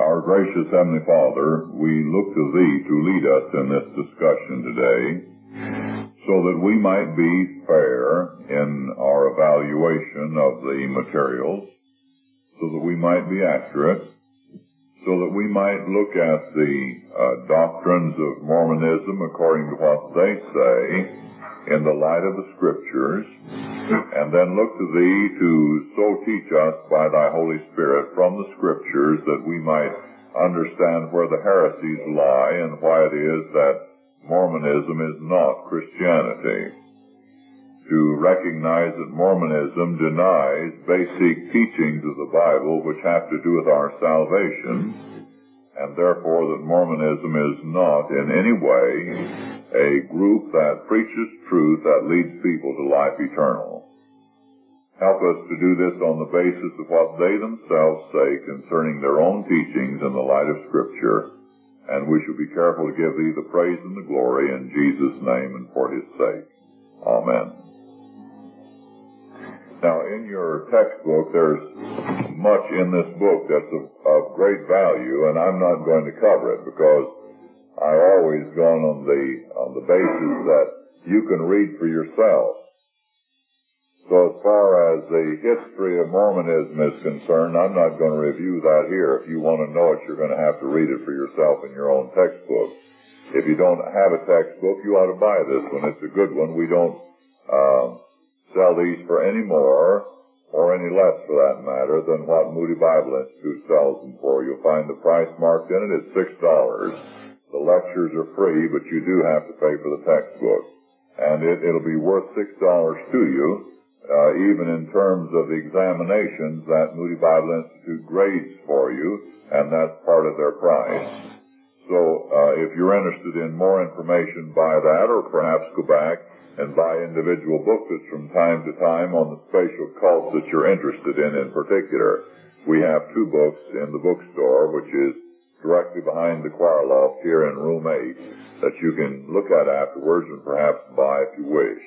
Our gracious Heavenly Father, we look to Thee to lead us in this discussion today so that we might be fair in our evaluation of the materials, so that we might be accurate, so that we might look at the doctrines of Mormonism according to what they say in the light of the Scriptures, and then look to Thee to so teach us by Thy Holy Spirit from the Scriptures that we might understand where the heresies lie and why it is that Mormonism is not Christianity. To recognize that Mormonism denies basic teachings of the Bible which have to do with our salvation, and therefore that Mormonism is not in any way a group that preaches truth that leads people to life eternal. Help us to do this on the basis of what they themselves say concerning their own teachings in the light of Scripture, and we shall be careful to give Thee the praise and the glory in Jesus' name and for His sake. Amen. Now, in your textbook, there's much in this book that's of great value, and I'm not going to cover it because I've always gone on the basis that you can read for yourself. So as far as the history of Mormonism is concerned, I'm not going to review that here. If you want to know it, you're going to have to read it for yourself in your own textbook. If you don't have a textbook, you ought to buy this one. It's a good one. We don't sell these for any more or any less, for that matter, than what Moody Bible Institute sells them for. You'll find the price marked in it. It's $6. The lectures are free, but you do have to pay for the textbook. And it'll be worth $6 to you, even in terms of the examinations that Moody Bible Institute grades for you, and that's part of their price. So if you're interested in more information, buy that, or perhaps go back and buy individual booklets from time to time on the spatial cults that you're interested in particular. We have 2 books in the bookstore, which is directly behind the choir loft here in room 8, that you can look at afterwards and perhaps buy if you wish.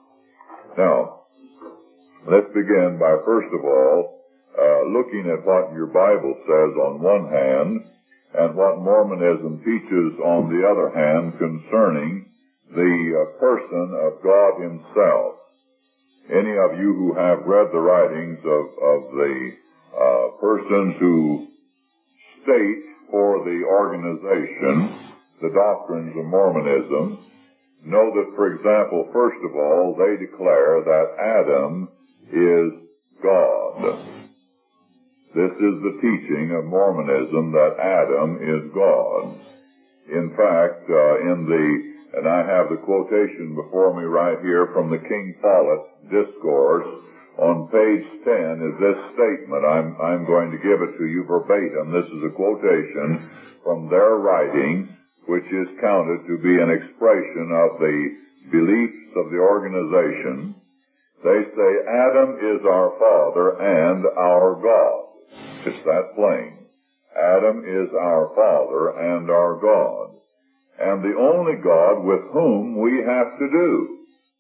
Now, let's begin by first of all looking at what your Bible says on one hand and what Mormonism teaches on the other hand concerning the person of God Himself. Any of you who have read the writings of the persons who state for the organization the doctrines of Mormonism know that, for example, first of all, they declare that Adam is God. This is the teaching of Mormonism, that Adam is God. In fact, and I have the quotation before me right here from the King Follett Discourse. On page 10 is this statement. I'm going to give it to you verbatim. This is a quotation from their writing, which is counted to be an expression of the beliefs of the organization. They say, Adam is our father and our God. It's that plain. Adam is our father and our God, and the only God with whom we have to do.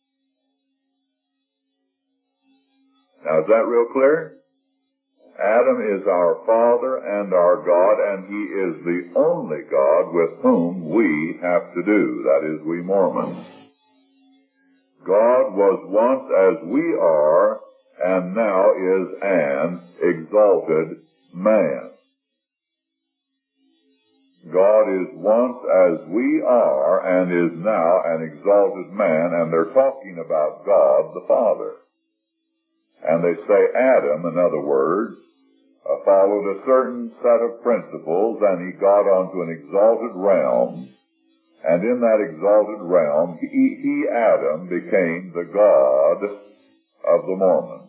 Now, is that real clear? Adam is our Father and our God, and He is the only God with whom we have to do. That is, we Mormons. God was once as we are, and now is an exalted man. God is once as we are and is now an exalted man, and they're talking about God the Father. And they say Adam, in other words, followed a certain set of principles, and he got onto an exalted realm, and in that exalted realm, he Adam, became the God of the Mormons.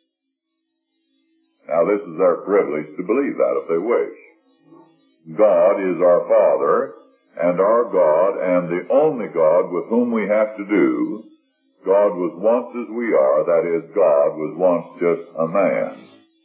Now, this is their privilege to believe that if they wish. God is our Father and our God, and the only God with whom we have to do. God was once as we are, that is, God was once just a man.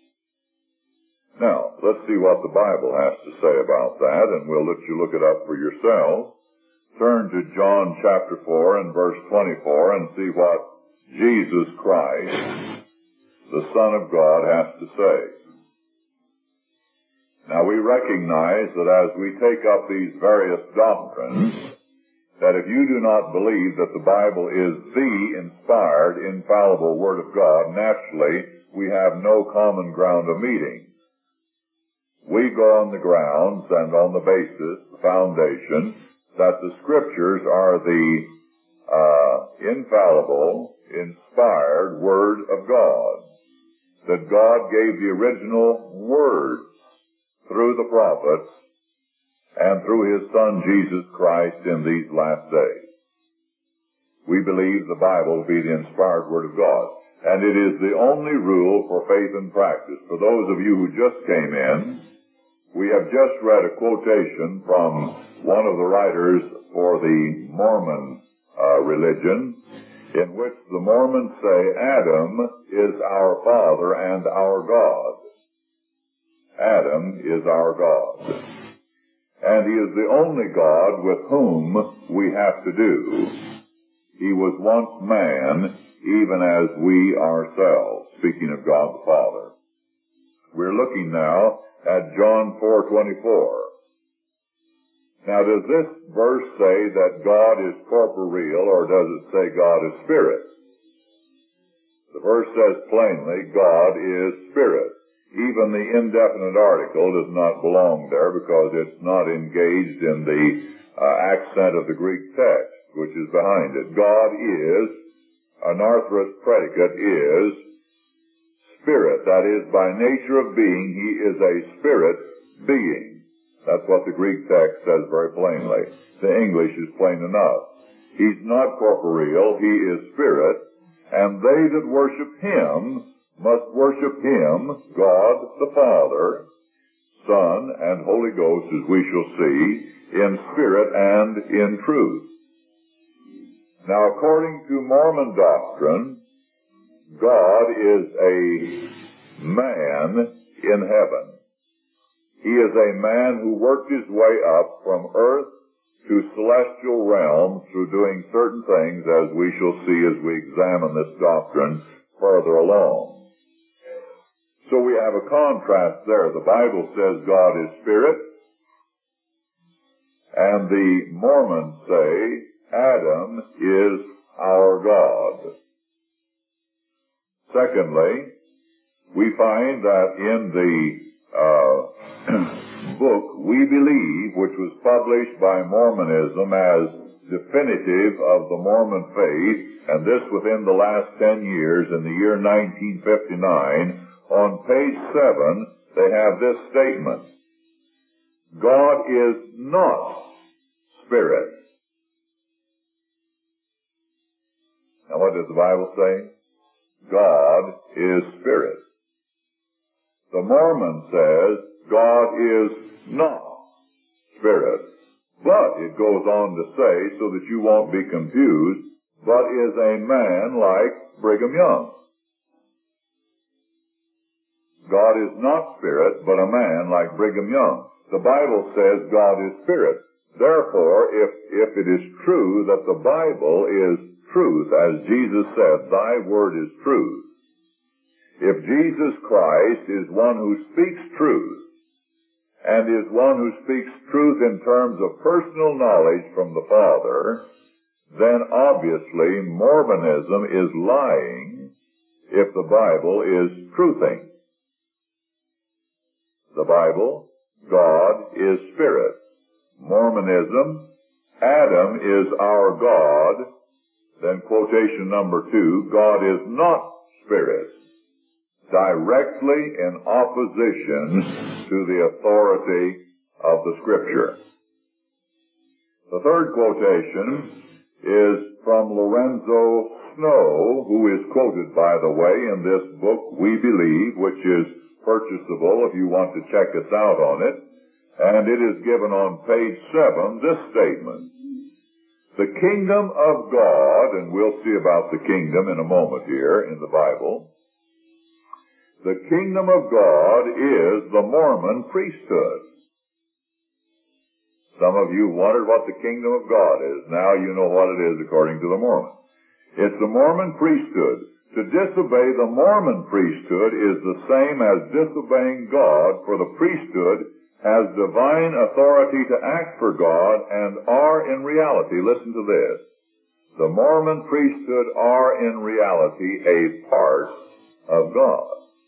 Now, let's see what the Bible has to say about that, and we'll let you look it up for yourselves. Turn to John chapter 4 and verse 24 and see what Jesus Christ, the Son of God, has to say. Now, we recognize that as we take up these various doctrines, that if you do not believe that the Bible is the inspired, infallible Word of God, naturally, we have no common ground of meeting. We go on the grounds and on the basis, the foundation, that the Scriptures are the infallible, inspired Word of God. That God gave the original words through the prophets and through His Son Jesus Christ in these last days. We believe the Bible to be the inspired Word of God. And it is the only rule for faith and practice. For those of you who just came in, we have just read a quotation from one of the writers for the Mormon religion, in which the Mormons say Adam is our father and our God. Adam is our God. And He is the only God with whom we have to do. He was once man, even as we ourselves, speaking of God the Father. We're looking now at John 4:24. Now, does this verse say that God is corporeal, or does it say God is spirit? The verse says plainly, God is spirit. Even the indefinite article does not belong there because it's not engaged in the accent of the Greek text, which is behind it. God is, an aorist predicate is, spirit. That is, by nature of being, He is a spirit being. That's what the Greek text says very plainly. The English is plain enough. He's not corporeal, He is spirit, and they that worship Him must worship Him, God the Father, Son, and Holy Ghost, as we shall see, in spirit and in truth. Now, according to Mormon doctrine, God is a man in heaven. He is a man who worked his way up from earth to celestial realms through doing certain things, as we shall see as we examine this doctrine further along. So we have a contrast there. The Bible says God is spirit, and the Mormons say Adam is our God. Secondly, we find that in the book We Believe, which was published by Mormonism as definitive of the Mormon faith, and this within the last 10 years, in the year 1959, on page 7, they have this statement: God is not spirit. Now what does the Bible say? God is spirit. The Mormon says God is not spirit. But it goes on to say, so that you won't be confused, but is a man like Brigham Young. God is not spirit, but a man like Brigham Young. The Bible says God is spirit. Therefore, if it is true that the Bible is truth, as Jesus said, thy word is truth, if Jesus Christ is one who speaks truth, and is one who speaks truth in terms of personal knowledge from the Father, then obviously Mormonism is lying if the Bible is truthing. The Bible, God is spirit. Mormonism, Adam is our God. Then quotation number 2, God is not spirit. Directly in opposition to the authority of the Scripture. The third quotation is from Lorenzo Snow, who is quoted, by the way, in this book, We Believe, which is purchasable if you want to check us out on it. And it is given on page 7, this statement: the kingdom of God, and we'll see about the kingdom in a moment here in the Bible, the kingdom of God is the Mormon priesthood. Some of you wondered what the kingdom of God is. Now you know what it is according to the Mormons. It's the Mormon priesthood. To disobey the Mormon priesthood is the same as disobeying God, for the priesthood has divine authority to act for God and are in reality, listen to this, the Mormon priesthood are in reality a part of God.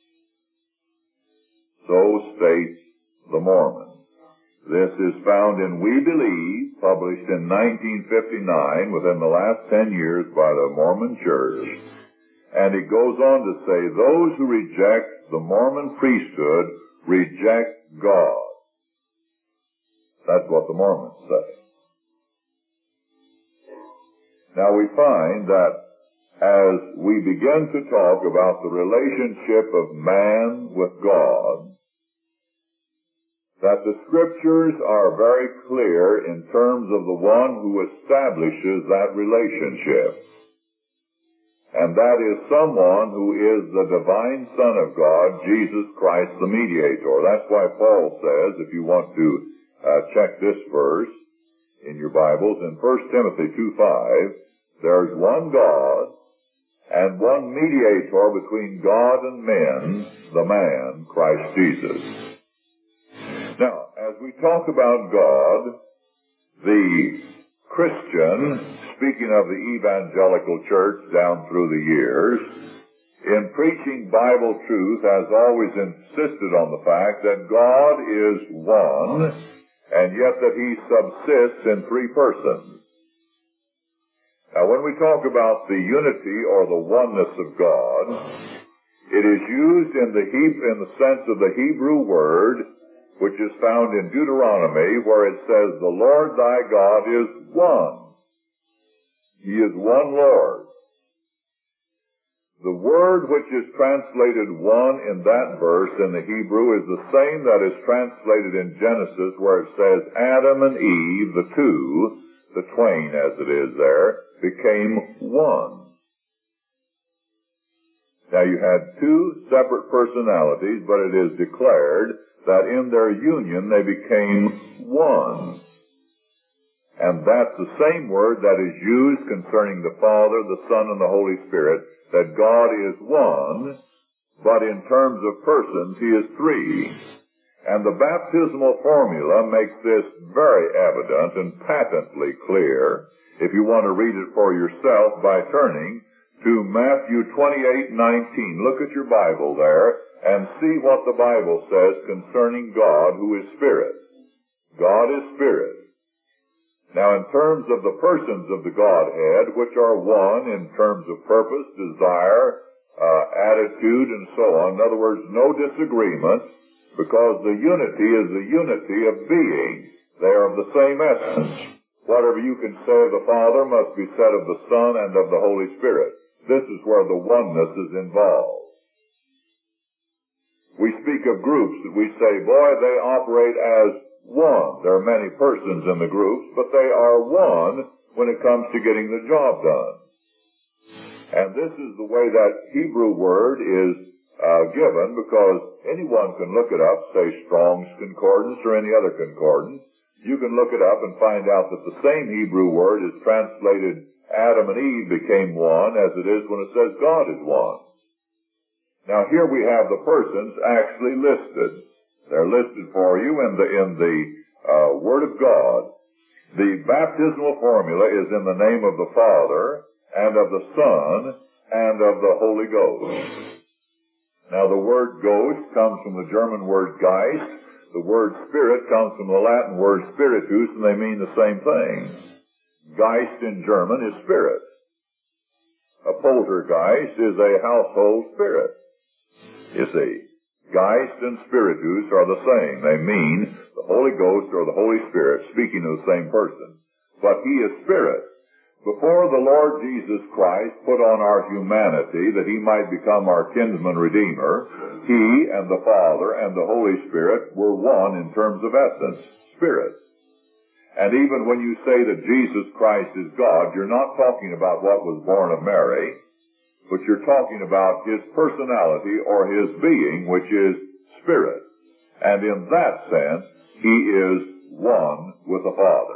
So states the Mormon. This is found in We Believe, published in 1959, within the last 10 years by the Mormon Church. And it goes on to say, those who reject the Mormon priesthood reject God. That's what the Mormons say. Now we find that as we begin to talk about the relationship of man with God, that the Scriptures are very clear in terms of the one who establishes that relationship. And that is someone who is the divine Son of God, Jesus Christ the mediator. That's why Paul says, if you want to check this verse in your Bibles, in 1 Timothy 2:5, there's one God and one mediator between God and men, the man, Christ Jesus. Now, as we talk about God, the Christian, speaking of the evangelical church down through the years, in preaching Bible truth has always insisted on the fact that God is one, and yet that He subsists in three persons. Now, when we talk about the unity or the oneness of God, it is used in the sense of the Hebrew word, which is found in Deuteronomy, where it says, the Lord thy God is one. He is one Lord. The word which is translated one in that verse in the Hebrew is the same that is translated in Genesis, where it says, Adam and Eve, the two, the twain as it is there, became one. Now you had two separate personalities, but it is declared that in their union they became one. And that's the same word that is used concerning the Father, the Son, and the Holy Spirit, that God is one, but in terms of persons, He is three. And the baptismal formula makes this very evident and patently clear, if you want to read it for yourself by turning to Matthew 28:19. Look at your Bible there and see what the Bible says concerning God, who is Spirit. God is Spirit. Now, in terms of the persons of the Godhead, which are one in terms of purpose, desire, attitude, and so on, in other words, no disagreement, because the unity is the unity of being. They are of the same essence. Whatever you can say of the Father must be said of the Son and of the Holy Spirit. This is where the oneness is involved. We speak of groups that we say, boy, they operate as one. There are many persons in the groups, but they are one when it comes to getting the job done. And this is the way that Hebrew word is given, because anyone can look it up, say Strong's Concordance or any other concordance. You can look it up and find out that the same Hebrew word is translated Adam and Eve became one as it is when it says God is one. Now here we have the persons actually listed. They're listed for you in the Word of God. The baptismal formula is in the name of the Father and of the Son and of the Holy Ghost. Now the word ghost comes from the German word Geist. The word spirit comes from the Latin word spiritus, and they mean the same thing. Geist in German is spirit. A poltergeist is a household spirit. You see, Geist and spiritus are the same. They mean the Holy Ghost or the Holy Spirit, speaking of the same person. But He is spirit. Before the Lord Jesus Christ put on our humanity that He might become our kinsman redeemer, He and the Father and the Holy Spirit were one in terms of essence, spirit. And even when you say that Jesus Christ is God, you're not talking about what was born of Mary, but you're talking about His personality or His being, which is spirit. And in that sense, He is one with the Father.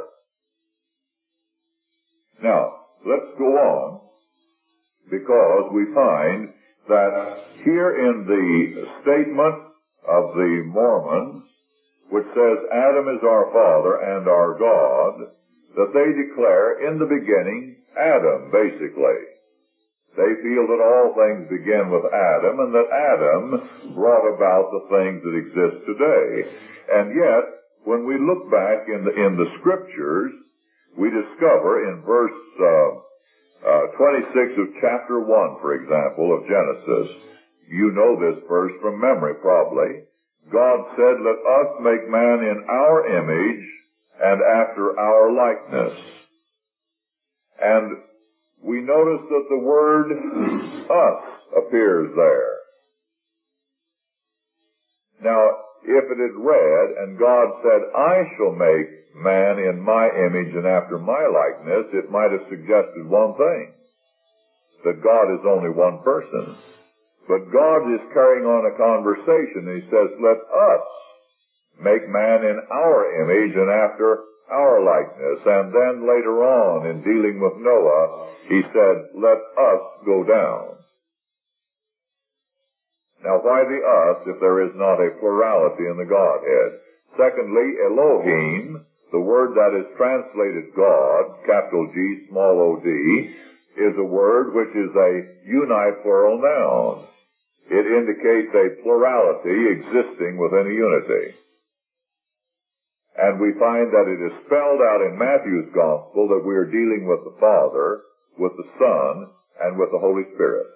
Now, let's go on, because we find that here in the statement of the Mormons, which says Adam is our father and our God, that they declare in the beginning Adam, basically. They feel that all things begin with Adam and that Adam brought about the things that exist today. And yet, when we look back in the scriptures, we discover in verse 26 of chapter 1, for example, of Genesis, you know this verse from memory probably, God said, "Let us make man in our image and after our likeness." And we notice that the word us appears there. Now, if it had read, and God said, "I shall make man in my image and after my likeness," it might have suggested one thing, that God is only one person. But God is carrying on a conversation, and He says, "Let us make man in our image and after our likeness." And then later on, in dealing with Noah, He said, "Let us go down." Now, why the us if there is not a plurality in the Godhead? Secondly, Elohim, the word that is translated God, capital G, small o-D, is a word which is a uniplural noun. It indicates a plurality existing within a unity. And we find that it is spelled out in Matthew's Gospel that we are dealing with the Father, with the Son, and with the Holy Spirit.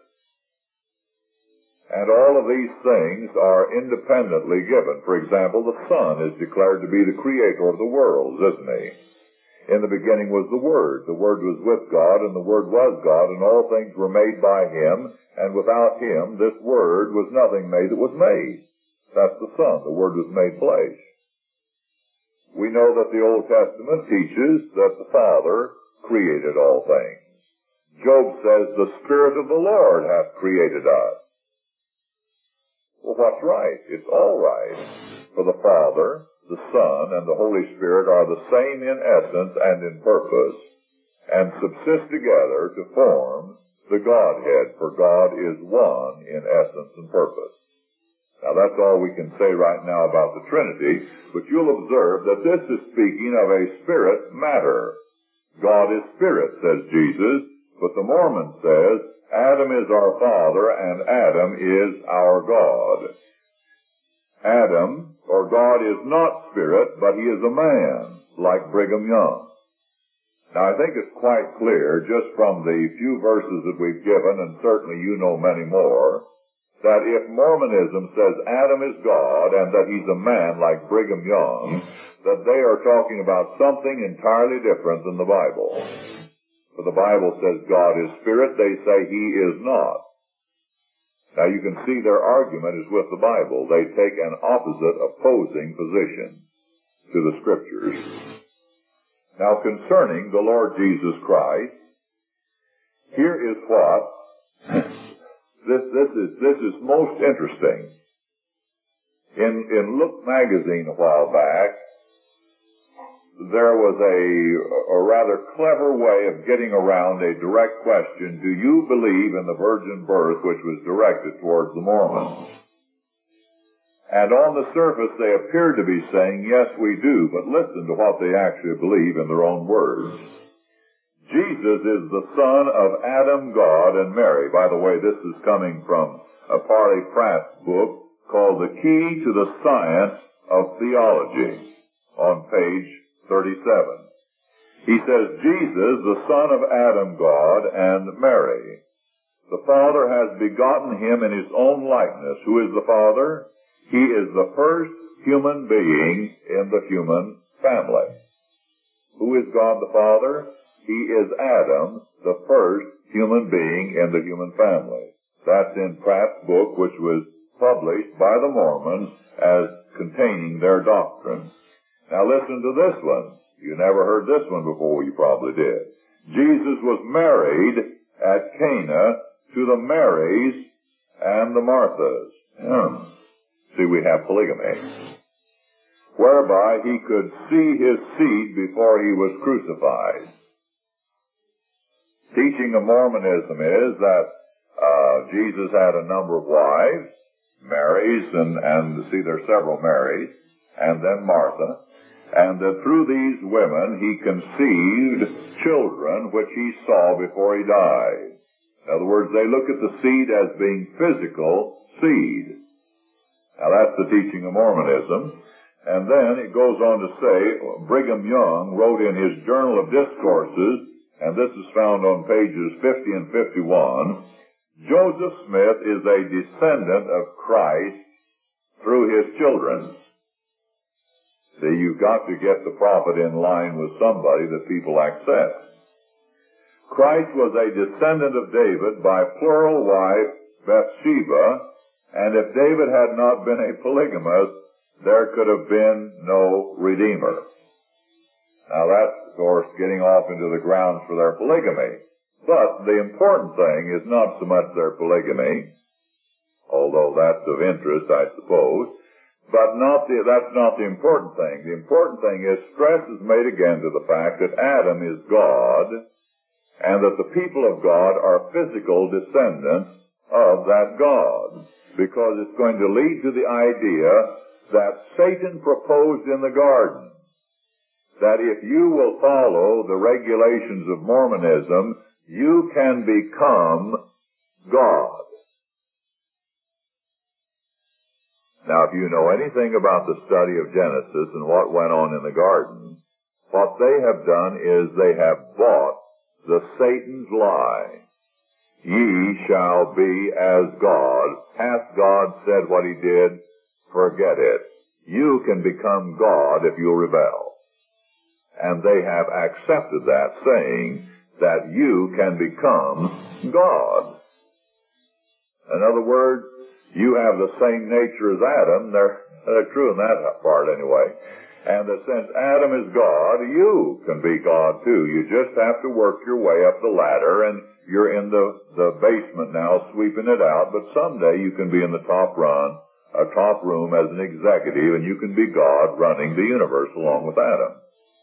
And all of these things are independently given. For example, the Son is declared to be the creator of the worlds, isn't He? In the beginning was the Word. The Word was with God, and the Word was God, and all things were made by Him, and without Him this Word was nothing made that was made. That's the Son. The Word was made flesh. We know that the Old Testament teaches that the Father created all things. Job says, "The Spirit of the Lord hath created us." Well, what's right? It's all right. For the Father, the Son, and the Holy Spirit are the same in essence and in purpose, and subsist together to form the Godhead, for God is one in essence and purpose. Now, that's all we can say right now about the Trinity, but you'll observe that this is speaking of a spirit matter. God is spirit, says Jesus, but the Mormon says, Adam is our father and Adam is our God. Adam, or God, is not spirit, but he is a man, like Brigham Young. Now, I think it's quite clear, just from the few verses that we've given, and certainly you know many more, that if Mormonism says Adam is God and that he's a man like Brigham Young, that they are talking about something entirely different than the Bible. For the Bible says God is spirit, they say he is not. Now you can see their argument is with the Bible. They take an opposite, opposing position to the Scriptures. Now concerning the Lord Jesus Christ, here is what this is most interesting. In Look magazine a while back, there was a rather clever way of getting around a direct question, do you believe in the virgin birth, which was directed towards the Mormons? And on the surface they appeared to be saying, yes, we do, but listen to what they actually believe in their own words. Jesus is the son of Adam, God, and Mary. By the way, this is coming from a Parley Pratt's book called The Key to the Science of Theology, on page 37. He says, Jesus, the son of Adam, God, and Mary. The Father has begotten him in his own likeness. Who is the Father? He is the first human being in the human family. Who is God the Father? He is Adam, the first human being in the human family. That's in Pratt's book, which was published by the Mormons as containing their doctrine. Now listen to this one. You never heard this one before, you probably did. Jesus was married at Cana to the Marys and the Marthas. See, we have polygamy. Whereby he could see his seed before he was crucified. Teaching of Mormonism is that Jesus had a number of wives, Marys, and see, there are several Marys, and then Martha, and that through these women he conceived children which he saw before he died. In other words, they look at the seed as being physical seed. Now that's the teaching of Mormonism. And then it goes on to say, Brigham Young wrote in his Journal of Discourses, and this is found on pages 50 and 51, Joseph Smith is a descendant of Christ through his children. See, you've got to get the prophet in line with somebody that people accept. Christ was a descendant of David by plural wife Bathsheba, and if David had not been a polygamist, there could have been no Redeemer. Now that's, of course, getting off into the grounds for their polygamy. But the important thing is not so much their polygamy, although that's of interest, I suppose, but that's not the important thing. The important thing is stress is made again to the fact that Adam is God, and that the people of God are physical descendants of that God, because it's going to lead to the idea that Satan proposed in the garden, that if you will follow the regulations of Mormonism, you can become God. Now, if you know anything about the study of Genesis and what went on in the garden, what they have done is they have bought the Satan's lie. Ye shall be as God. Hath God said what he did? Forget it. You can become God if you rebel. And they have accepted that, saying that you can become God. In other words, you have the same nature as Adam. They're true in that part anyway. And that since Adam is God, you can be God too. You just have to work your way up the ladder, and you're in the basement now sweeping it out, but someday you can be in the top room as an executive, and you can be God running the universe along with Adam.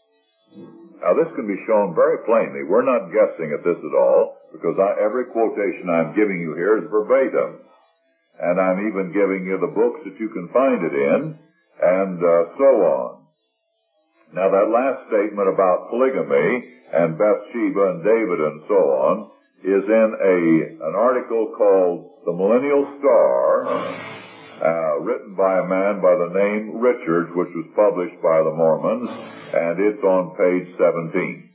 Now this can be shown very plainly. We're not guessing at this at all, because every quotation I'm giving you here is verbatim. And I'm even giving you the books that you can find it in, and so on. Now that last statement about polygamy and Bathsheba and David and so on is in an article called The Millennial Star, written by a man by the name Richards, which was published by the Mormons, and it's on page 17.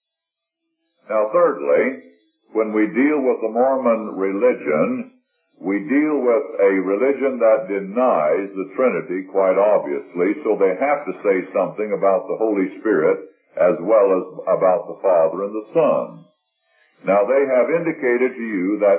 Now thirdly, when we deal with the Mormon religion, we deal with a religion that denies the Trinity quite obviously, so they have to say something about the Holy Spirit as well as about the Father and the Son. Now they have indicated to you that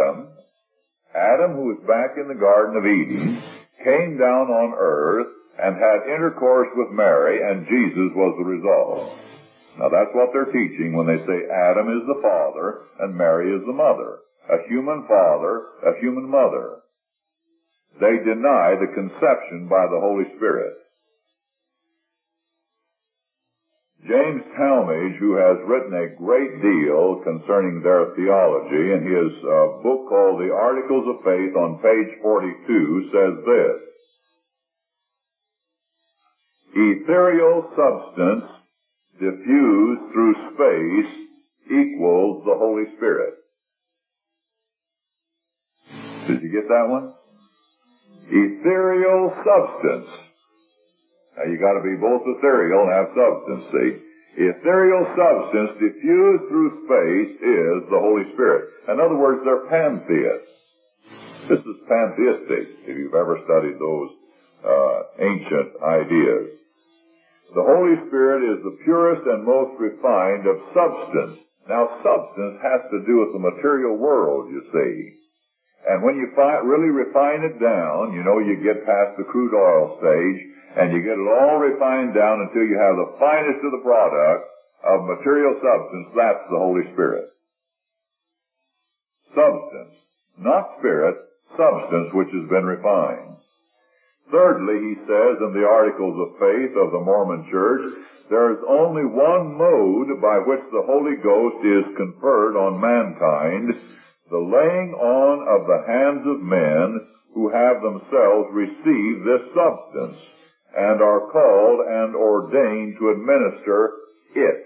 Adam who was back in the Garden of Eden, came down on earth and had intercourse with Mary, and Jesus was the result. Now that's what they're teaching when they say Adam is the father and Mary is the mother. A human father, a human mother. They deny the conception by the Holy Spirit. James Talmage, who has written a great deal concerning their theology, in his book called The Articles of Faith on page 42, says this: ethereal substance diffused through space equals the Holy Spirit. Did you get that one? Ethereal substance. Now you gotta be both ethereal and have substance, see? Ethereal substance diffused through space is the Holy Spirit. In other words, they're pantheists. This is pantheistic, if you've ever studied those ancient ideas. The Holy Spirit is the purest and most refined of substance. Now substance has to do with the material world, you see. And when you really refine it down, you know, you get past the crude oil stage, and you get it all refined down until you have the finest of the product of material substance. That's the Holy Spirit. Substance. Not spirit, substance which has been refined. Thirdly, he says in the Articles of Faith of the Mormon Church, there is only one mode by which the Holy Ghost is conferred on mankind, the laying on of the hands of men who have themselves received this substance. and are called and ordained to administer it.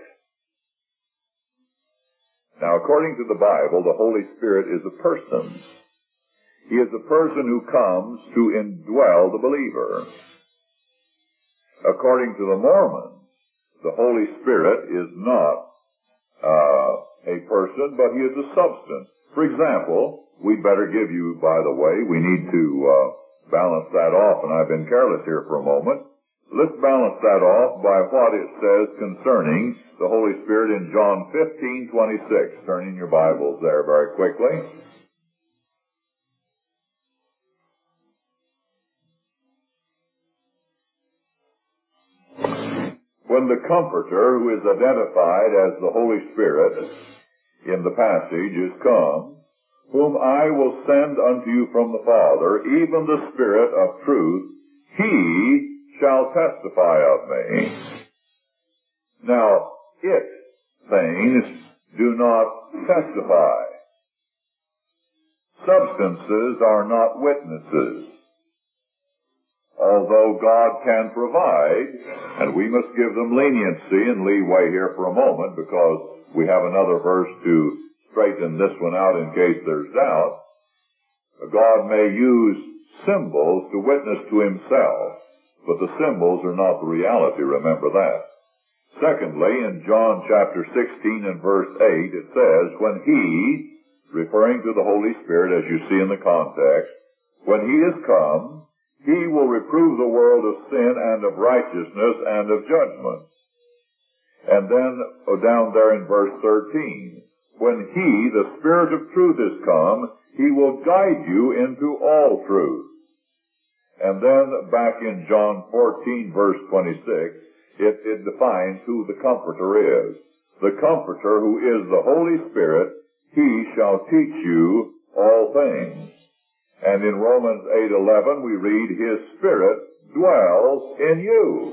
Now, according to the Bible, the Holy Spirit is a person. He is a person who comes to indwell the believer. According to the Mormons, the Holy Spirit is not a person, but he is a substance. For example, we'd better give you, by the way, we need to balance that off, and I've been careless here for a moment. Let's balance that off by what it says concerning the Holy Spirit in John 15:26. Turn in your Bibles there very quickly. When the Comforter, who is identified as the Holy Spirit in the passage, is come, whom I will send unto you from the Father, even the Spirit of truth, he shall testify of me. Now, things do not testify. Substances are not witnesses. Although God can provide, and we must give them leniency and leeway here for a moment because we have another verse to straighten this one out in case there's doubt, God may use symbols to witness to himself, but the symbols are not the reality, remember that. Secondly, in John chapter 16 and verse 8, it says, when he, referring to the Holy Spirit as you see in the context, when he is come, he will reprove the world of sin and of righteousness and of judgment. And then down there in verse 13, when he, the Spirit of truth, is come, he will guide you into all truth. And then back in John 14 verse 26, it defines who the Comforter is. The Comforter, who is the Holy Spirit, he shall teach you all things. And in Romans 8:11 we read, his Spirit dwells in you.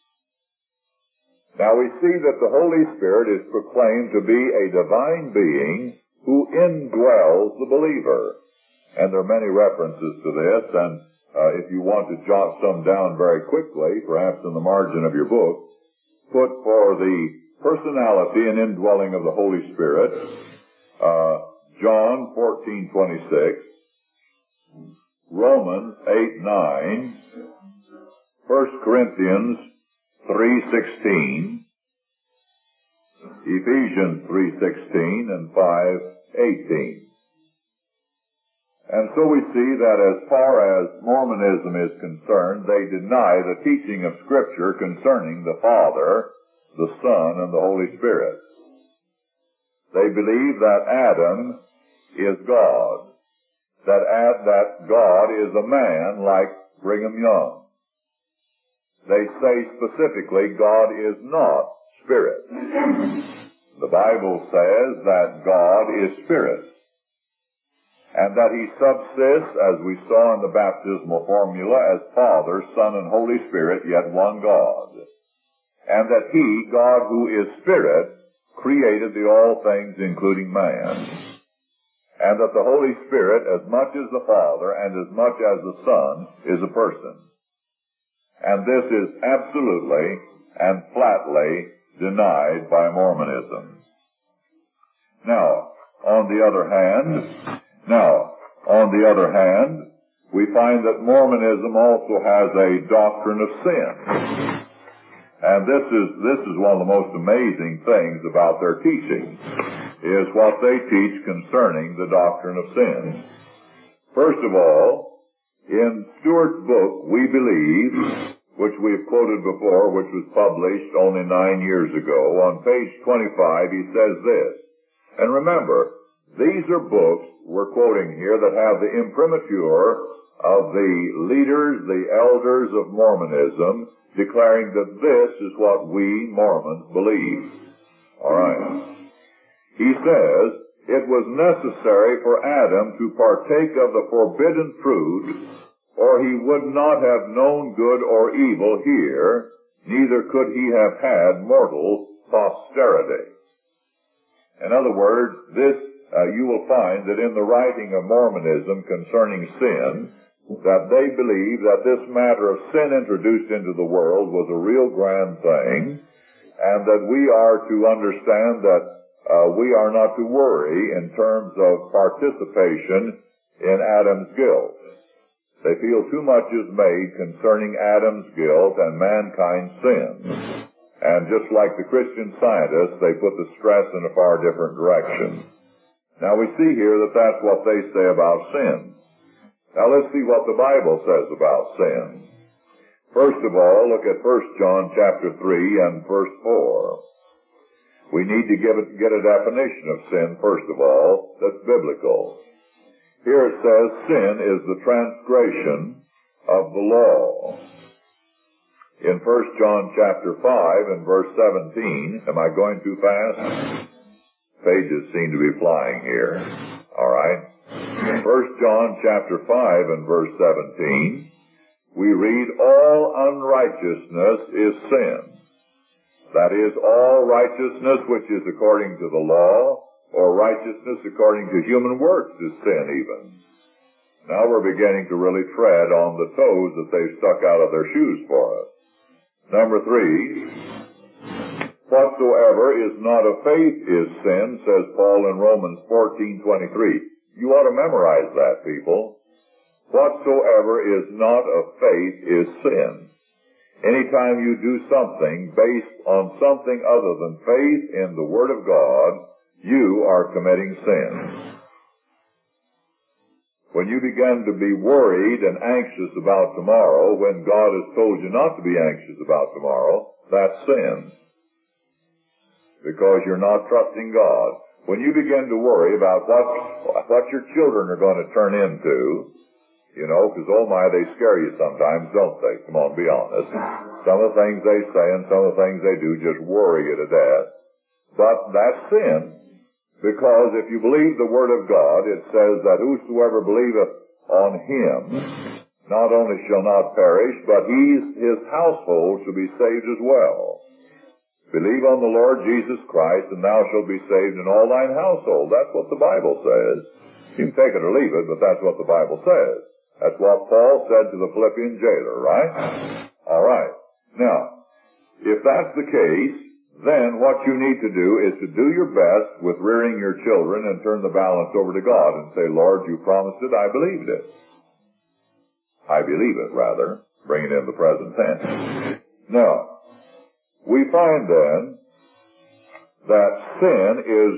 Now we see that the Holy Spirit is proclaimed to be a divine being who indwells the believer. And there are many references to this, and if you want to jot some down very quickly, perhaps in the margin of your book, put for the personality and indwelling of the Holy Spirit, John 14:26, Romans 8:9, 1 Corinthians 3:16, Ephesians 3:16, and 5:18. And so we see that as far as Mormonism is concerned, they deny the teaching of Scripture concerning the Father, the Son, and the Holy Spirit. They believe that Adam is God, that God is a man like Brigham Young. They say specifically God is not Spirit. The Bible says that God is Spirit, and that he subsists, as we saw in the baptismal formula, as Father, Son, and Holy Spirit, yet one God. And that he, God who is Spirit, created the all things, including man. And that the Holy Spirit, as much as the Father and as much as the Son, is a person. And this is absolutely and flatly denied by Mormonism. Now, on the other hand, we find that Mormonism also has a doctrine of sin. And this is one of the most amazing things about their teaching, is what they teach concerning the doctrine of sin. First of all, in Stewart's book, We Believe, which we have quoted before, which was published only 9 years ago, on page 25, he says this. And remember, these are books we're quoting here that have the imprimatur of the leaders, the elders of Mormonism, declaring that this is what we Mormons believe. All right. He says, it was necessary for Adam to partake of the forbidden fruit, or he would not have known good or evil here, neither could he have had mortal posterity. In other words, this you will find that in the writing of Mormonism concerning sin, that they believe that this matter of sin introduced into the world was a real grand thing, and that we are to understand that we are not to worry in terms of participation in Adam's guilt. They feel too much is made concerning Adam's guilt and mankind's sin. And just like the Christian scientists, they put the stress in a far different direction. Now we see here that that's what they say about sin. Now let's see what the Bible says about sin. First of all, look at 1 John chapter 3 and verse 4. We need to get a definition of sin, first of all, that's biblical. Here it says, sin is the transgression of the law. In 1 John chapter 5 and verse 17, am I going too fast? Pages seem to be flying here. Alright. In 1 John chapter 5 and verse 17, we read, all unrighteousness is sin. That is, all righteousness which is according to the law, or righteousness according to human works is sin even. Now we're beginning to really tread on the toes that they've stuck out of their shoes for us. Number 3, whatsoever is not of faith is sin, says Paul in Romans 14:23. You ought to memorize that, people. Whatsoever is not of faith is sin. Anytime you do something based on something other than faith in the Word of God, you are committing sin. When you begin to be worried and anxious about tomorrow, when God has told you not to be anxious about tomorrow, that's sin. Because you're not trusting God. When you begin to worry about what your children are going to turn into, you know, because oh my, they scare you sometimes, don't they? Come on, be honest. Some of the things they say and some of the things they do just worry you to death. But that's sin. Because if you believe the Word of God, it says that whosoever believeth on Him not only shall not perish, but his household shall be saved as well. Believe on the Lord Jesus Christ, and thou shalt be saved in all thine household. That's what the Bible says. You can take it or leave it, but that's what the Bible says. That's what Paul said to the Philippian jailer, right? All right. Now, if that's the case, then what you need to do is to do your best with rearing your children and turn the balance over to God and say, Lord, you promised it, I believed it. I believe it, rather. Bring it in the present tense. Now, we find then that sin is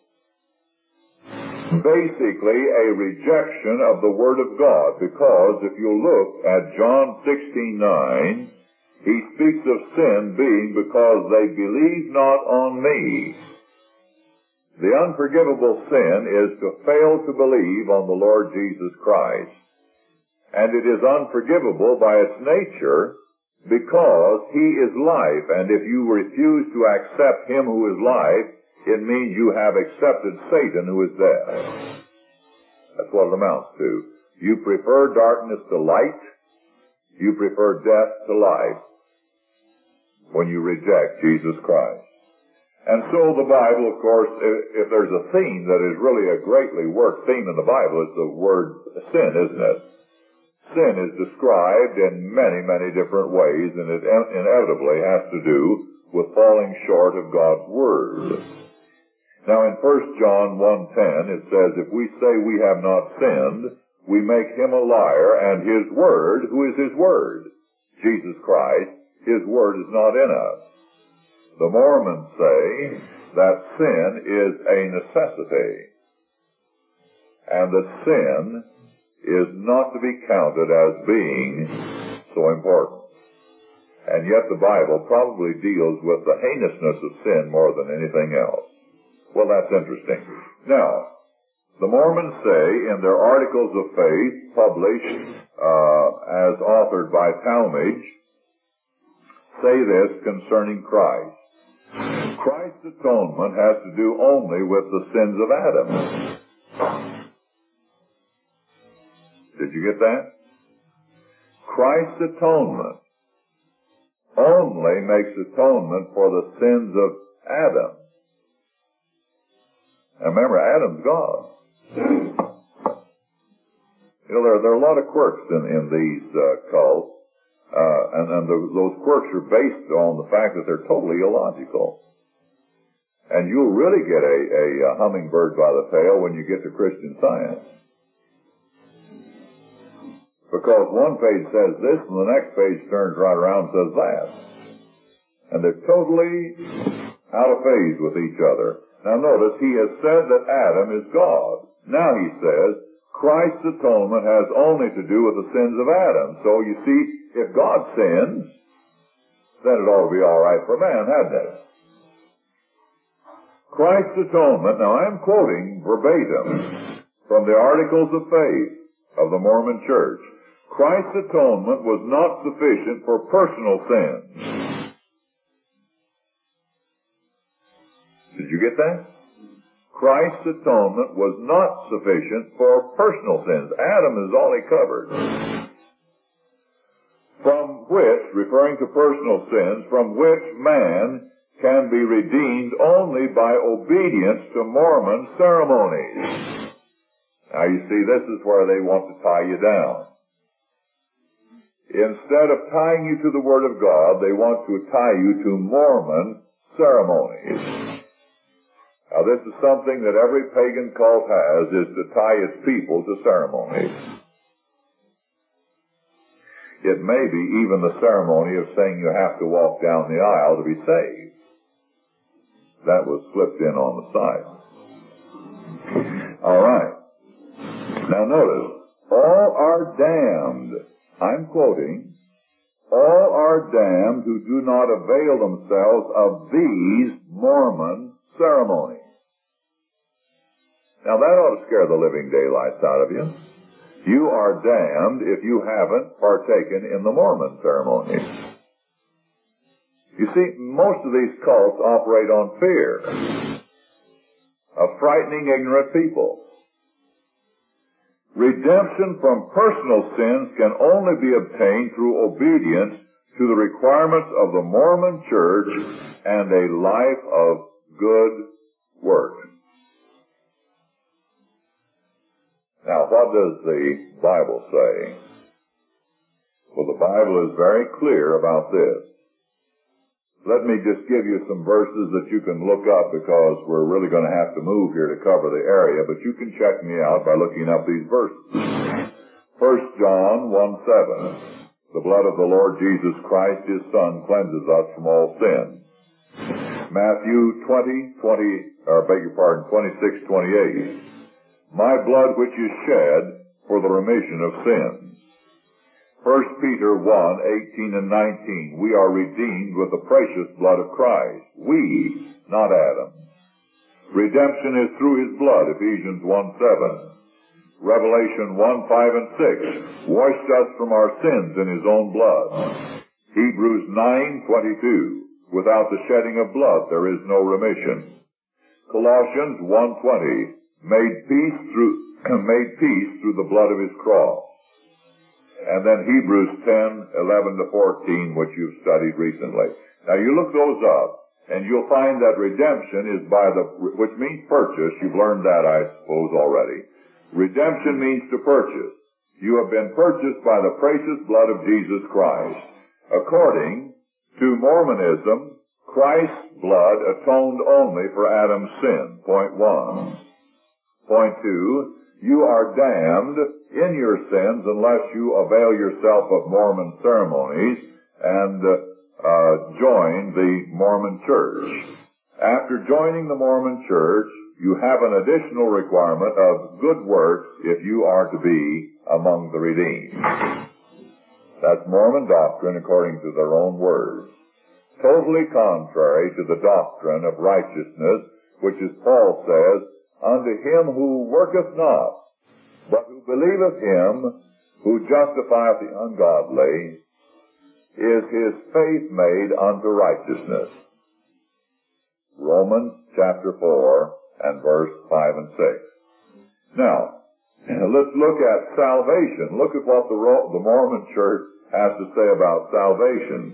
basically a rejection of the Word of God, because if you look at John 16:9, he speaks of sin being because they believe not on me. The unforgivable sin is to fail to believe on the Lord Jesus Christ. And it is unforgivable by its nature because He is life. And if you refuse to accept Him who is life, it means you have accepted Satan who is death. That's what it amounts to. You prefer darkness to light. You prefer death to life when you reject Jesus Christ. And so the Bible, of course, if there's a theme that is really a greatly worked theme in the Bible, it's the word sin, isn't it? Sin is described in many, many different ways, and it inevitably has to do with falling short of God's Word. Now in 1 John 1:10 it says, if we say we have not sinned, we make Him a liar, and His Word, who is His Word? Jesus Christ. His Word is not in us. The Mormons say that sin is a necessity, and that sin is not to be counted as being so important. And yet the Bible probably deals with the heinousness of sin more than anything else. Well, that's interesting. Now, the Mormons say in their articles of faith, published as authored by Talmage, say this concerning Christ. Christ's atonement has to do only with the sins of Adam. Did you get that? Christ's atonement only makes atonement for the sins of Adam. Now remember, Adam's God. You know, there are a lot of quirks in these cults, and those quirks are based on the fact that they're totally illogical. And you'll really get a hummingbird by the tail when you get to Christian Science. Because one page says this and the next page turns right around and says that. And they're totally out of phase with each other. Now notice, he has said that Adam is God. Now he says, Christ's atonement has only to do with the sins of Adam. So you see, if God sins, then it ought to be alright for man, hadn't it? Christ's atonement, now I'm quoting verbatim from the Articles of Faith of the Mormon Church. Christ's atonement was not sufficient for personal sins. Did you get that? Christ's atonement was not sufficient for personal sins. Adam is all he covered. From which, referring to personal sins, from which man can be redeemed only by obedience to Mormon ceremonies. Now you see, this is where they want to tie you down. Instead of tying you to the Word of God, they want to tie you to Mormon ceremonies. Now this is something that every pagan cult has, is to tie its people to ceremonies. It may be even the ceremony of saying you have to walk down the aisle to be saved. That was slipped in on the side. Alright. Now notice, all are damned. I'm quoting, all are damned who do not avail themselves of these Mormon ceremonies. Now that ought to scare the living daylights out of you. You are damned if you haven't partaken in the Mormon ceremonies. You see, most of these cults operate on fear of frightening ignorant people. Redemption from personal sins can only be obtained through obedience to the requirements of the Mormon Church and a life of good works. Now, what does the Bible say? Well, the Bible is very clear about this. Let me just give you some verses that you can look up, because we're really going to have to move here to cover the area, but you can check me out by looking up these verses. 1 John 1:7. The blood of the Lord Jesus Christ, His Son, cleanses us from all sin. Matthew 26:28. My blood which is shed for the remission of sins. 1 Peter 1:18 and 19. We are redeemed with the precious blood of Christ. We, not Adam. Redemption is through His blood. Ephesians 1:7. Revelation 1:5 and 6. Washed us from our sins in His own blood. Hebrews 9:22. Without the shedding of blood there is no remission. Colossians 1:20. Made peace through the blood of His cross. And then Hebrews 10:11 to 14, which you've studied recently. Now you look those up, and you'll find that redemption is which means purchase. You've learned that, I suppose, already. Redemption means to purchase. You have been purchased by the precious blood of Jesus Christ. According to Mormonism, Christ's blood atoned only for Adam's sin. Point 1. Point 2. You are damned in your sins unless you avail yourself of Mormon ceremonies and join the Mormon Church. After joining the Mormon Church, you have an additional requirement of good works if you are to be among the redeemed. That's Mormon doctrine according to their own words. Totally contrary to the doctrine of righteousness, which, as Paul says, unto him who worketh not, but who believeth Him who justifieth the ungodly, is his faith made unto righteousness. Romans chapter 4 and verse 5 and 6. Now, let's look at salvation. Look at what the Mormon Church has to say about salvation.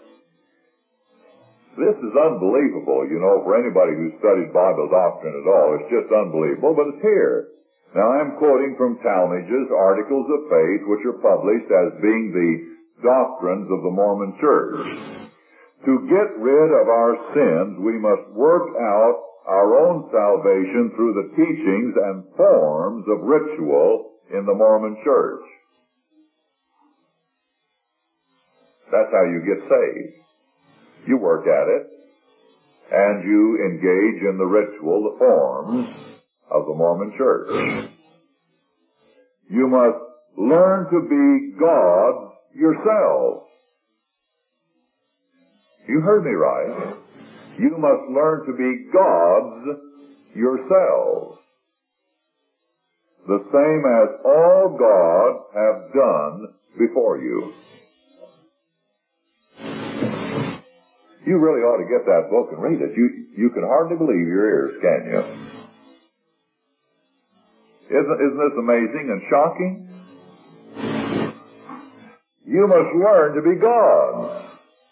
This is unbelievable, for anybody who's studied Bible doctrine at all. It's just unbelievable, but it's here. Now I'm quoting from Talmage's Articles of Faith, which are published as being the doctrines of the Mormon Church. To get rid of our sins, we must work out our own salvation through the teachings and forms of ritual in the Mormon Church. That's how you get saved. You work at it, and you engage in the ritual, the forms of the Mormon Church. You must learn to be God yourself. You heard me right. You must learn to be gods yourselves. The same as all gods have done before you. You really ought to get that book and read it. You can hardly believe your ears, can you? Isn't this amazing and shocking? You must learn to be gods.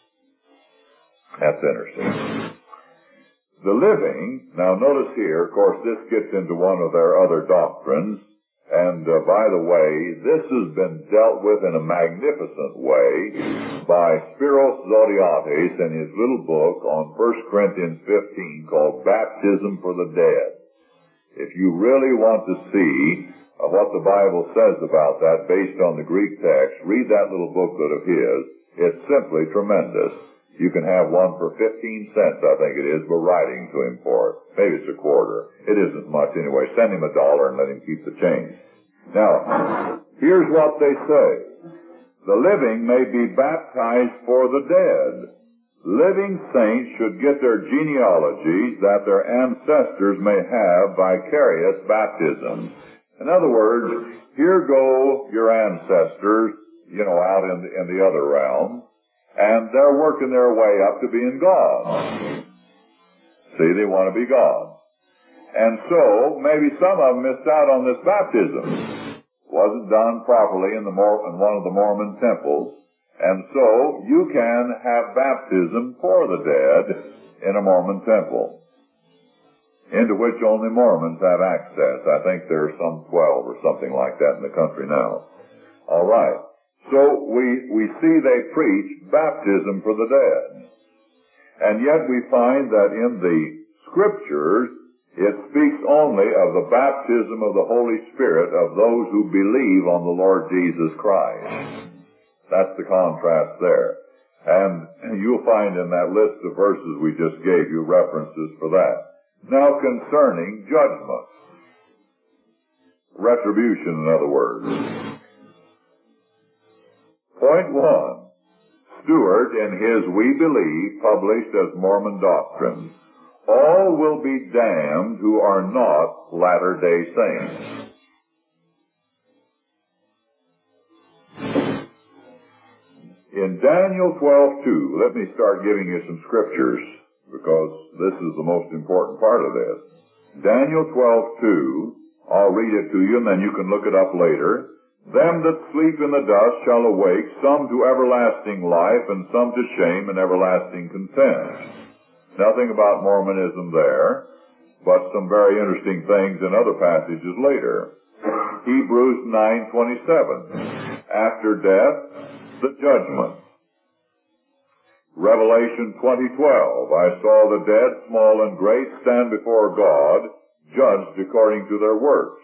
That's interesting. The living, now notice here, of course, this gets into one of their other doctrines, and by the way, this has been dealt with in a magnificent way by Spiros Zodhiates in his little book on 1 Corinthians 15 called Baptism for the Dead. If you really want to see what the Bible says about that based on the Greek text, read that little booklet of his. It's simply tremendous. You can have one for 15 cents, I think it is. We're writing to him for it. Maybe it's a quarter. It isn't much anyway. Send him $1 and let him keep the change. Now, here's what they say. The living may be baptized for the dead. Living saints should get their genealogies that their ancestors may have vicarious baptism. In other words, here go your ancestors, out in the other realm. And they're working their way up to being God. See, they want to be God. And so, maybe some of them missed out on this baptism. Wasn't done properly in one of the Mormon temples. And so, you can have baptism for the dead in a Mormon temple, into which only Mormons have access. I think there are some 12 or something like that in the country now. All right. So we see they preach baptism for the dead. And yet we find that in the Scriptures, it speaks only of the baptism of the Holy Spirit of those who believe on the Lord Jesus Christ. That's the contrast there. And you'll find in that list of verses we just gave you references for that. Now concerning judgment. Retribution, in other words. Point 1. Stewart, in his We Believe, published as Mormon Doctrine. All will be damned who are not Latter-day Saints. In Daniel 12:2, let me start giving you some scriptures, because this is the most important part of this. Daniel 12:2, I'll read it to you and then you can look it up later. Them that sleep in the dust shall awake, some to everlasting life, and some to shame and everlasting contempt. Nothing about Mormonism there, but some very interesting things in other passages later. Hebrews 9:27. After death, the judgment. Revelation 20:12. I saw the dead, small and great, stand before God, judged according to their works.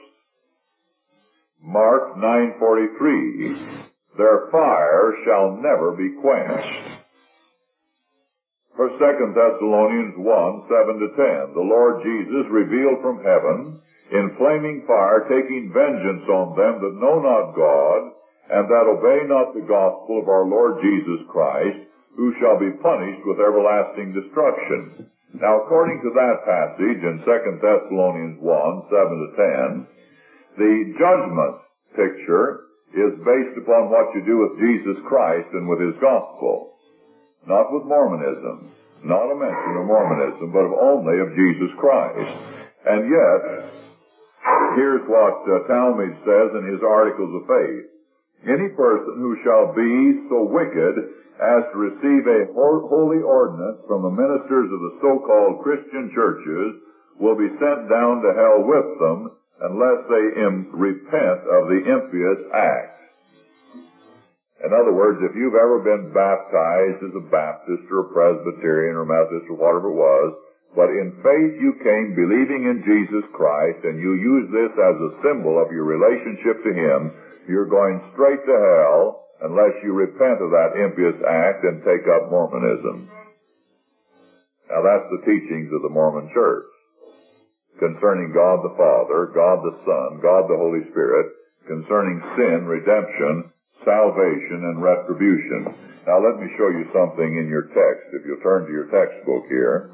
Mark 9:43, their fire shall never be quenched. For 2 Thessalonians 1:7-10, the Lord Jesus revealed from heaven in flaming fire, taking vengeance on them that know not God, and that obey not the gospel of our Lord Jesus Christ, who shall be punished with everlasting destruction. Now, according to that passage in 2 Thessalonians 1:7-10, the judgment picture is based upon what you do with Jesus Christ and with His gospel. Not with Mormonism. Not a mention of Mormonism, but only of Jesus Christ. And yet, here's what Talmage says in his Articles of Faith. Any person who shall be so wicked as to receive a holy ordinance from the ministers of the so-called Christian churches will be sent down to hell with them, unless they repent of the impious act. In other words, if you've ever been baptized as a Baptist or a Presbyterian or Methodist or whatever it was, but in faith you came believing in Jesus Christ and you use this as a symbol of your relationship to Him, you're going straight to hell unless you repent of that impious act and take up Mormonism. Now that's the teachings of the Mormon Church concerning God the Father, God the Son, God the Holy Spirit, concerning sin, redemption, salvation, and retribution. Now let me show you something in your text. If you'll turn to your textbook here.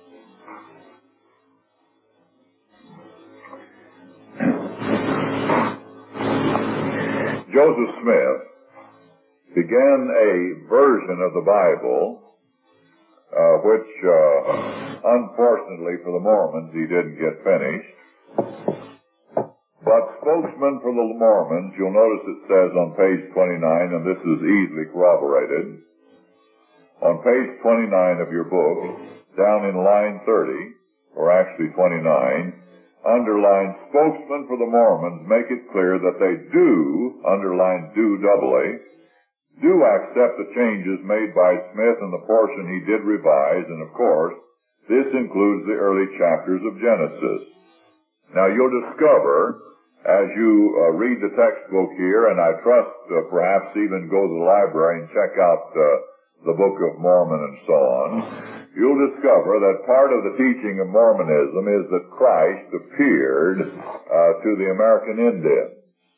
Joseph Smith began a version of the Bible which unfortunately for the Mormons he didn't get finished. But spokesman for the Mormons, you'll notice it says on page 29, and this is easily corroborated, on page 29 of your book, down in line 30, or actually 29, underline, spokesman for the Mormons make it clear that they do, underline do doubly, do accept the changes made by Smith in the portion he did revise, and of course, this includes the early chapters of Genesis. Now you'll discover, as you read the textbook here, and I trust perhaps even go to the library and check out the Book of Mormon and so on, you'll discover that part of the teaching of Mormonism is that Christ appeared to the American Indians.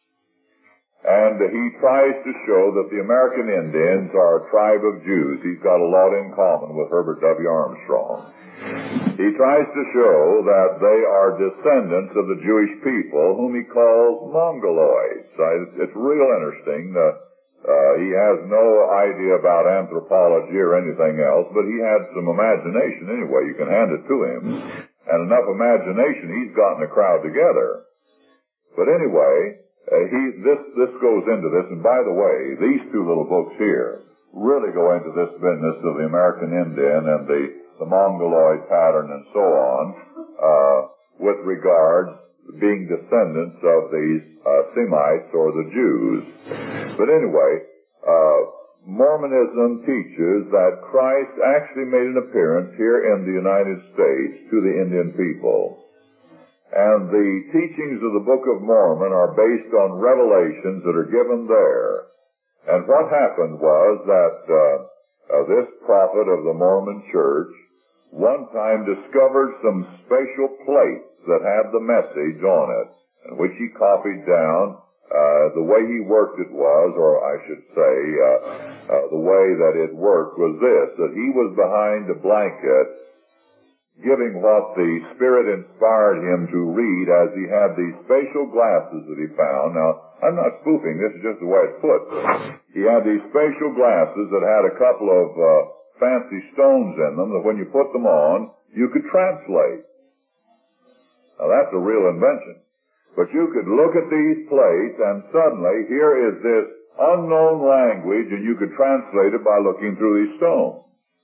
And he tries to show that the American Indians are a tribe of Jews. He's got a lot in common with Herbert W. Armstrong. He tries to show that they are descendants of the Jewish people, whom he calls Mongoloids. It's real interesting. He has no idea about anthropology or anything else, but he had some imagination anyway. You can hand it to him. And enough imagination, he's gotten a crowd together. But anyway, this goes into this, and by the way, these two little books here really go into this business of the American Indian and the Mongoloid pattern and so on, with regards being descendants of these Semites or the Jews. But anyway, Mormonism teaches that Christ actually made an appearance here in the United States to the Indian people. And the teachings of the Book of Mormon are based on revelations that are given there. And what happened was that this prophet of the Mormon Church one time discovered some special plates that had the message on it, and which he copied down. The way he worked it was, or I should say, the way that it worked was this, that he was behind a blanket giving what the Spirit inspired him to read as he had these special glasses that he found. Now, I'm not spoofing, this is just the way it's put. He had these special glasses that had a couple of fancy stones in them that when you put them on, you could translate. Now, that's a real invention. But you could look at these plates and suddenly here is this unknown language and you could translate it by looking through these stones.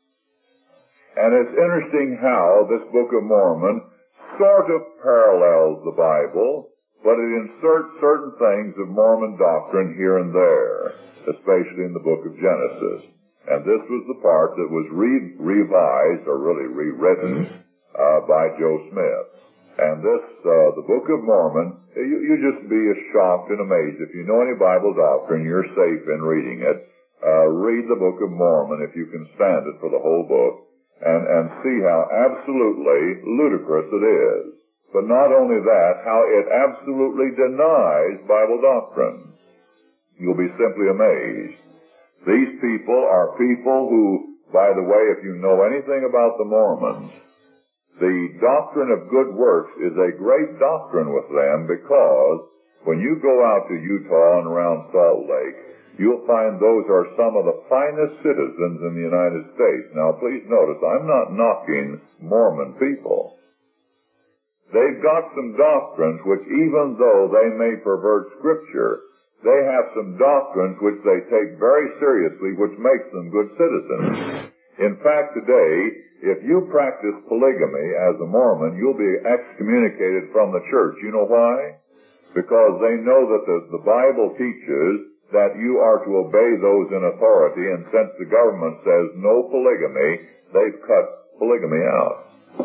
And it's interesting how this Book of Mormon sort of parallels the Bible, but it inserts certain things of Mormon doctrine here and there, especially in the book of Genesis. And this was the part that was revised, or really rewritten, by Joe Smith. And this, the Book of Mormon, you just be shocked and amazed. If you know any Bible doctrine, you're safe in reading it. Read the Book of Mormon if you can stand it for the whole book. And see how absolutely ludicrous it is. But not only that, how it absolutely denies Bible doctrine. You'll be simply amazed. These people are people who, by the way, if you know anything about the Mormons, the doctrine of good works is a great doctrine with them, because when you go out to Utah and around Salt Lake, you'll find those are some of the finest citizens in the United States. Now, please notice, I'm not knocking Mormon people. They've got some doctrines which, even though they may pervert Scripture, they have some doctrines which they take very seriously, which makes them good citizens. In fact, today, if you practice polygamy as a Mormon, you'll be excommunicated from the church. You know why? Because they know that the Bible teaches that you are to obey those in authority, and since the government says no polygamy, they've cut polygamy out.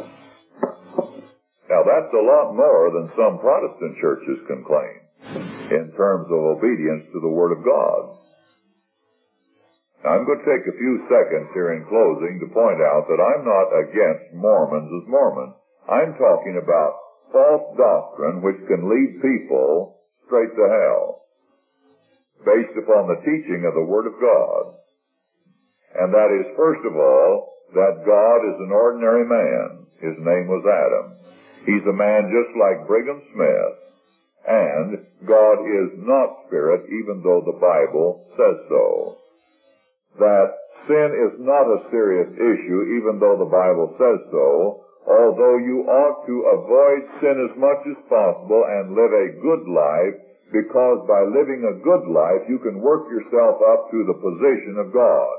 Now, that's a lot more than some Protestant churches can claim in terms of obedience to the Word of God. Now, I'm going to take a few seconds here in closing to point out that I'm not against Mormons as Mormons. I'm talking about false doctrine which can lead people straight to hell, based upon the teaching of the Word of God. And that is, first of all, that God is an ordinary man. His name was Adam. He's a man just like Brigham Smith. And God is not spirit, even though the Bible says so. That sin is not a serious issue, even though the Bible says so, although you ought to avoid sin as much as possible and live a good life, because by living a good life, you can work yourself up to the position of God.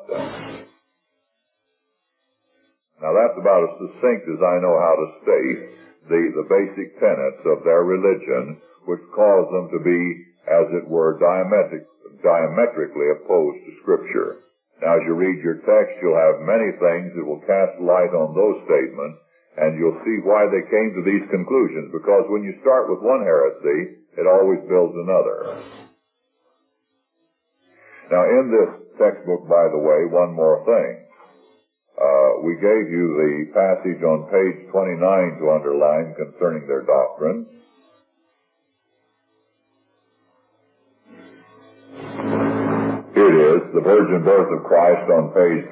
Now, that's about as succinct as I know how to state the basic tenets of their religion, which cause them to be, as it were, diametrically opposed to Scripture. Now, as you read your text, you'll have many things that will cast light on those statements, and you'll see why they came to these conclusions, because when you start with one heresy, it always builds another. Now, in this textbook, by the way, one more thing. We gave you the passage on page 29 to underline concerning their doctrine. Here it is, the virgin birth of Christ on page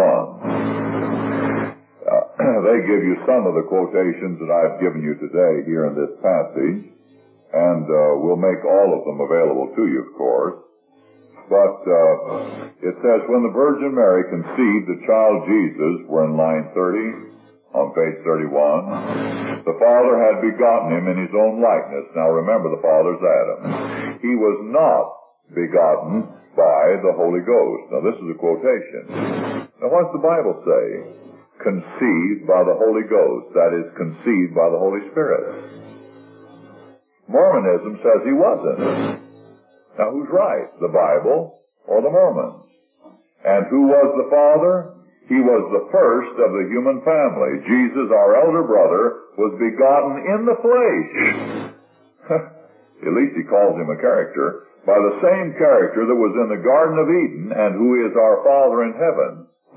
31. They give you some of the quotations that I've given you today here in this passage, and we'll make all of them available to you, of course. But it says, when the Virgin Mary conceived the child Jesus, we're in line 30 on page 31, the Father had begotten him in his own likeness. Now remember, the Father's Adam. He was not begotten by the Holy Ghost. Now this is a quotation. Now what's the Bible say? Conceived by the Holy Ghost. That is, conceived by the Holy Spirit. Mormonism says he wasn't. Now who's right? The Bible or the Mormons? And who was the Father? He was the first of the human family. Jesus, our elder brother, was begotten in the flesh. At least he calls him a character. By the same character that was in the Garden of Eden and who is our Father in heaven.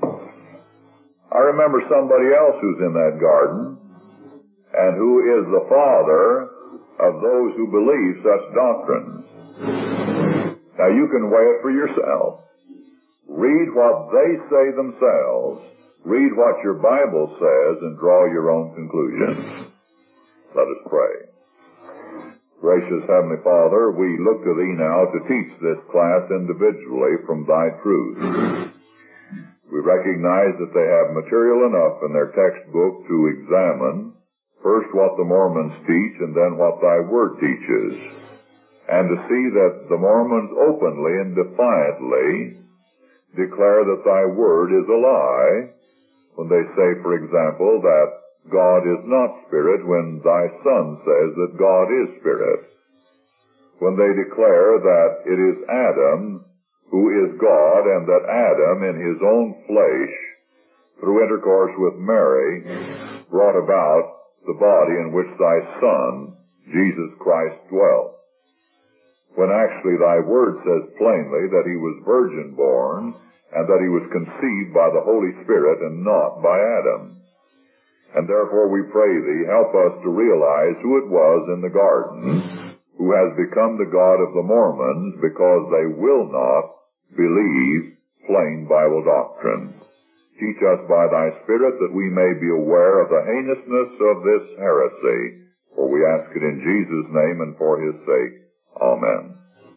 I remember somebody else who's in that garden and who is the Father of those who believe such doctrines. Now you can weigh it for yourself. Read what they say themselves. Read what your Bible says and draw your own conclusions. Let us pray. Gracious Heavenly Father, we look to Thee now to teach this class individually from Thy truth. We recognize that they have material enough in their textbook to examine first what the Mormons teach and then what Thy Word teaches. And to see that the Mormons openly and defiantly declare that Thy Word is a lie, when they say, for example, that God is not Spirit when Thy Son says that God is Spirit. When they declare that it is Adam who is God, and that Adam in his own flesh, through intercourse with Mary, brought about the body in which Thy Son, Jesus Christ, dwelt. When actually Thy Word says plainly that He was virgin born, and that He was conceived by the Holy Spirit and not by Adam. And therefore we pray Thee, help us to realize who it was in the garden who has become the God of the Mormons because they will not believe plain Bible doctrine. Teach us by Thy Spirit that we may be aware of the heinousness of this heresy, for we ask it in Jesus' name and for His sake. Amen.